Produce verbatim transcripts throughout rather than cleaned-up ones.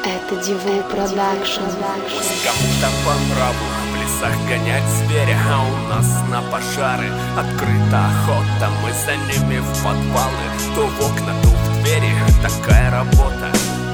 Это Дивул Продакшн. Кому-то по нраву в лесах гонять зверя, а у нас на пожары открыта охота. Мы за ними в подвалы, то в окна, то в двери. Такая работа.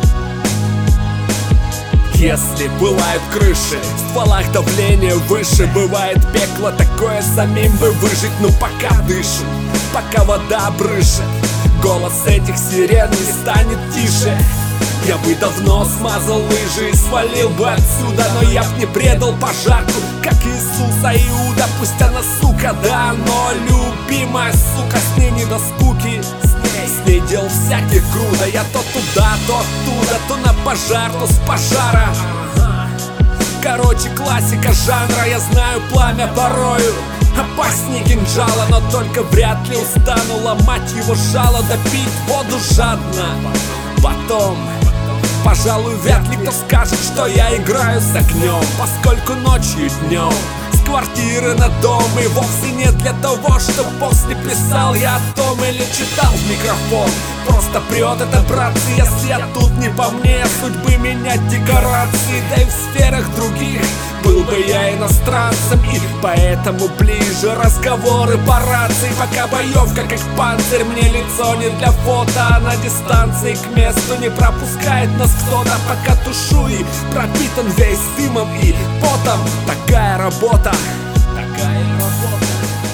Если бывают крыши, в стволах давление выше, бывает пекло такое, самим бы выжить. Ну пока дышим, пока вода брышет, голос этих сирен не станет тише. Я бы давно смазал лыжи и свалил бы отсюда, но я б не предал пожарку, как Иисуса Иуда. Пусть она сука, да, но любимая сука, с ней не до скуки. С ней дел всяких груда. Я то туда, то оттуда, то на пожар, то с пожара. Короче, классика жанра. Я знаю пламя порою опаснее кинжала, но только вряд ли устану ломать его жало, допить воду жадно. Потом, пожалуй, вряд ли кто скажет, что я играю с огнем, поскольку ночью и днем с квартиры на дом. И вовсе не для того, что после писал я о том или читал в микрофон. Просто прет это, братцы, если я тут не по мне, судьбы менять декорации. Да и в сферах других был бы я иностранцем, и поэтому ближе разговоры по рации. Пока боевка как панцирь, мне лицо не для фото, а на дистанции к месту не пропускает нас кто-то. Пока тушу и пропитан весь дымом и потом. Такая работа, такая работа.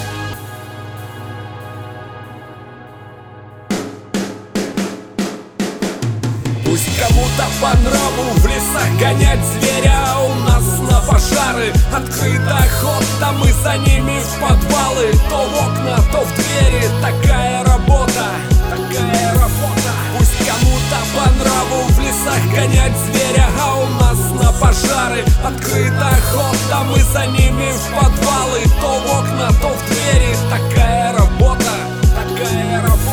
Пусть кому-то по нраву в лесах гонять зверя, а у нас на пожары открыта охота. Мы за ними в подвалы, то в окна, то в двери. Такая работа, такая работа. Пусть кому-то по нраву в лесах гонять зверя, а у нас на пожары открыта охота. Мы за ними в подвалы, то в окна, то в двери. Такая работа, такая работа.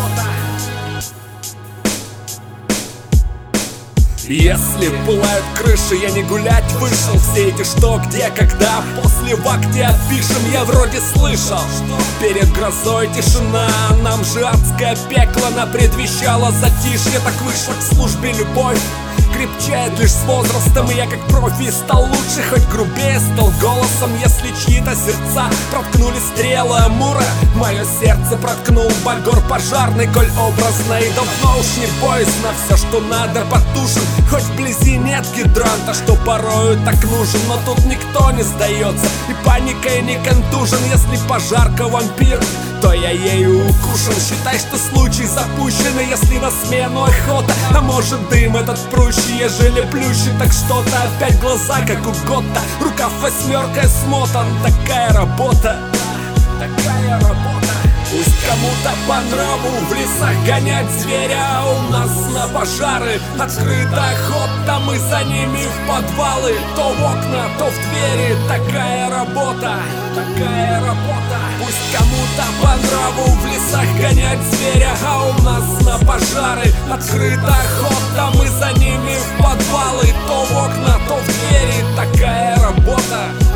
Если пылают крыши, я не гулять вышел. Все эти что, где, когда, после в акте отпишем. Я вроде слышал, перед грозой тишина, нам же адское пекло напредвещало затишье. Так вышло к службе любовь крепчает лишь с возрастом, и я как профи стал лучше, хоть грубее стал голосом. Если чьи-то сердца проткнули стрелы Амура, мое сердце проткнул багор пожарный, коль образно. И давно уж не поезд на все, что надо, потушен. Хоть вблизи нет гидранта, что порою так нужен, но тут никто не сдается, и паникой не контужен. Если пожарка вампир, то я ею укушен. Считай, что случай запущен, и если на смену охота, а может дым этот прущий, ежели плющит, так что-то опять глаза, как у Готта, рукав восьмеркой смотан. Такая работа, такая работа. Пусть кому-то по нраву в лесах гонять зверя, а у нас на пожары открыта охота. Мы за ними в подвалы, то в окна, то в двери. Такая работа, такая работа. Пусть кому-то по нраву в лесах гонять зверя, а у нас на пожары открыта охота. Мы за ними в подвалы, то в окна, то в двери. Такая работа.